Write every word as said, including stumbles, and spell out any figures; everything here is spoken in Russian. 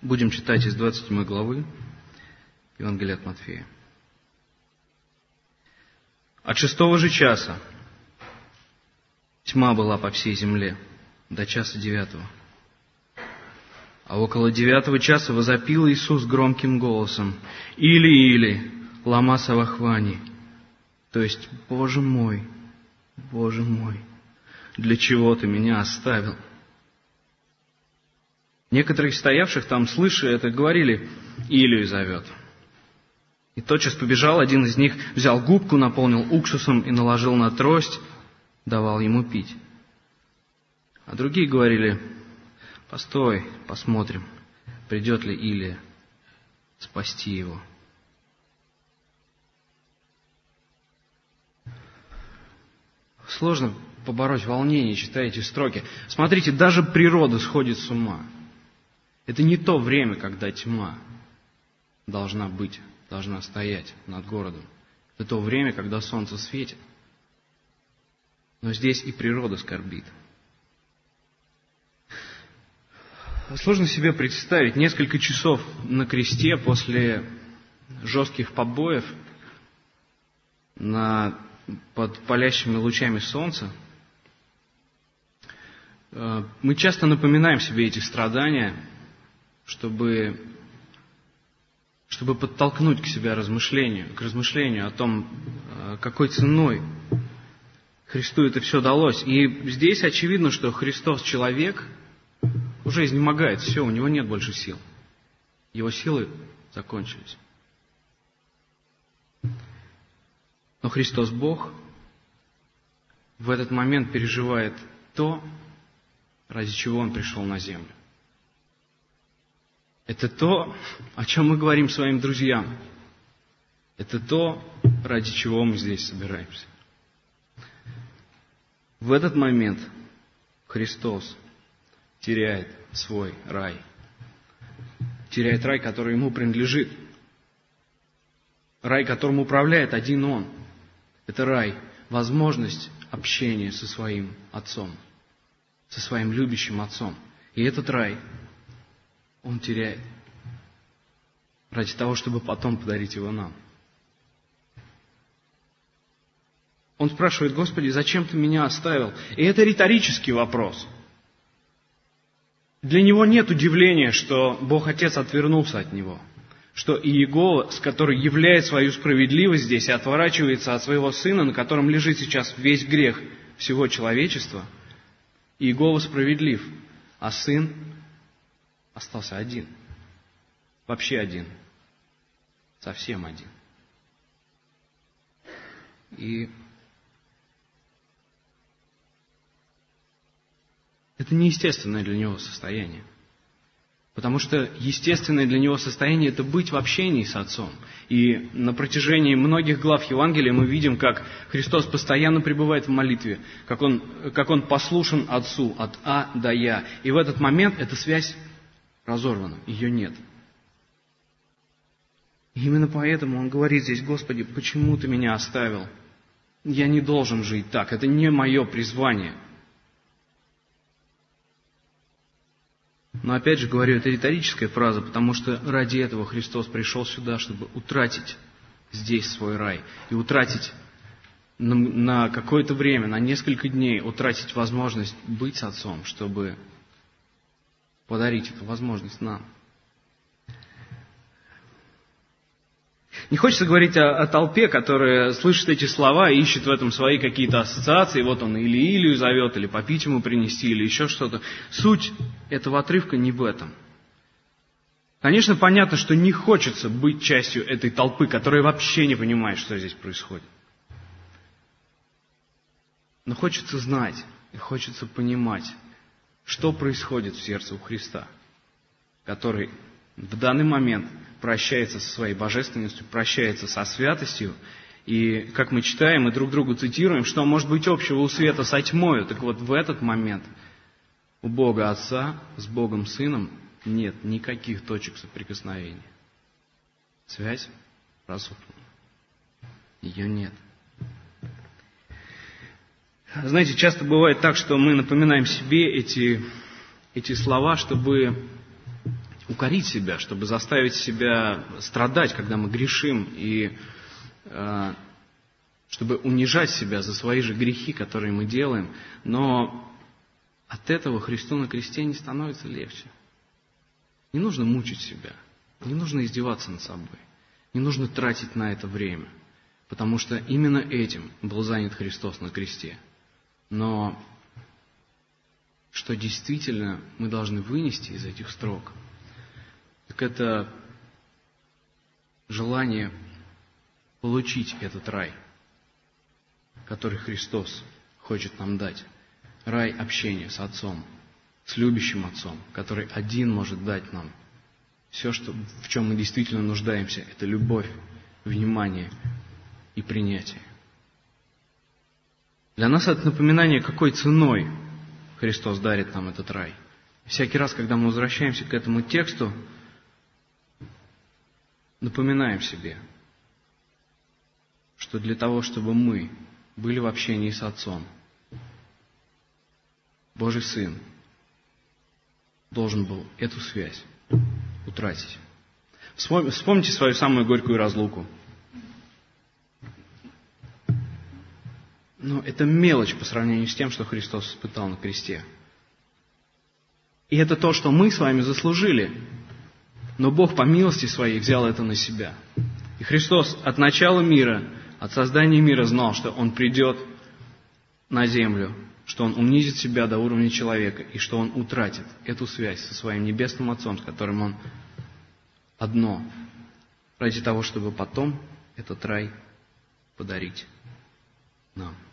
Будем читать из двадцать седьмой главы Евангелия от Матфея. От шестого же часа тьма была по всей земле до часа девятого. А около девятого часа возопил Иисус громким голосом: «Или, или, лама савахвани», то есть: «Боже мой, Боже мой, для чего ты меня оставил?» Некоторые из стоявших там, слыша это, говорили: «Илию зовет». И тотчас побежал один из них, взял губку, наполнил уксусом и наложил на трость, давал ему пить. А другие говорили: «Постой, посмотрим, придет ли Илия спасти его». Сложно побороть волнение, читая эти строки. Смотрите, даже природа сходит с ума. Это не то время, когда тьма должна быть, должна стоять над городом. Это то время, когда солнце светит. Но здесь и природа скорбит. Сложно себе представить несколько часов на кресте после жестких побоев на, под палящими лучами солнца. Мы часто напоминаем себе эти страдания, чтобы, чтобы подтолкнуть к себе размышлению, к размышлению о том, какой ценой Христу это все далось. И здесь очевидно, что Христос, человек, уже изнемогает, все, у него нет больше сил. Его силы закончились. Но Христос, Бог, в этот момент переживает то, ради чего Он пришел на землю. Это то, о чем мы говорим своим друзьям. Это то, ради чего мы здесь собираемся. В этот момент Христос теряет свой рай. Теряет рай, который Ему принадлежит. Рай, которым управляет один Он. Это рай, возможность общения со своим Отцом, со своим любящим Отцом. И этот рай Он теряет ради того, чтобы потом подарить его нам. Он спрашивает: «Господи, зачем ты меня оставил?» И это риторический вопрос. Для него нет удивления, что Бог Отец отвернулся от него, что Иегова, с которой являет свою справедливость здесь и отворачивается от своего Сына, на котором лежит сейчас весь грех всего человечества, Иегова справедлив, а Сын остался один. Вообще один. Совсем один. И это неестественное для него состояние. Потому что естественное для него состояние – это быть в общении с Отцом. И на протяжении многих глав Евангелия мы видим, как Христос постоянно пребывает в молитве, как Он, как он послушен Отцу от А до Я. И в этот момент эта связь разорвана, ее нет. И именно поэтому Он говорит здесь: «Господи, почему Ты меня оставил? Я не должен жить так, это не мое призвание». Но опять же говорю, это риторическая фраза, потому что ради этого Христос пришел сюда, чтобы утратить здесь свой рай. И утратить на, на какое-то время, на несколько дней, утратить возможность быть с Отцом, чтобы подарить эту возможность нам. Не хочется говорить о, о толпе, которая слышит эти слова и ищет в этом свои какие-то ассоциации. Вот он или Илию зовет, или попить ему принести, или еще что-то. Суть этого отрывка не в этом. Конечно, понятно, что не хочется быть частью этой толпы, которая вообще не понимает, что здесь происходит. Но хочется знать и хочется понимать, что происходит в сердце у Христа, который в данный момент прощается со своей божественностью, прощается со святостью. И, как мы читаем и друг другу цитируем, что может быть общего у света со тьмою. Так вот, в этот момент у Бога Отца с Богом Сыном нет никаких точек соприкосновения. Связь разорвана. Ее нет. Знаете, часто бывает так, что мы напоминаем себе эти, эти слова, чтобы укорить себя, чтобы заставить себя страдать, когда мы грешим, и э, чтобы унижать себя за свои же грехи, которые мы делаем. Но от этого Христу на кресте не становится легче. Не нужно мучить себя, не нужно издеваться над собой, не нужно тратить на это время, потому что именно этим был занят Христос на кресте. Но что действительно мы должны вынести из этих строк, так это желание получить этот рай, который Христос хочет нам дать. Рай общения с Отцом, с любящим Отцом, который один может дать нам все, что, в чем мы действительно нуждаемся. Это любовь, внимание и принятие. Для нас это напоминание, какой ценой Христос дарит нам этот рай. Всякий раз, когда мы возвращаемся к этому тексту, напоминаем себе, что для того, чтобы мы были в общении с Отцом, Божий Сын должен был эту связь утратить. Вспомните свою самую горькую разлуку. Но это мелочь по сравнению с тем, что Христос испытал на кресте. И это то, что мы с вами заслужили. Но Бог по милости своей взял это на себя. И Христос от начала мира, от создания мира знал, что Он придет на землю, что Он унизит себя до уровня человека, и что Он утратит эту связь со Своим Небесным Отцом, с которым Он одно, ради того, чтобы потом этот рай подарить нам.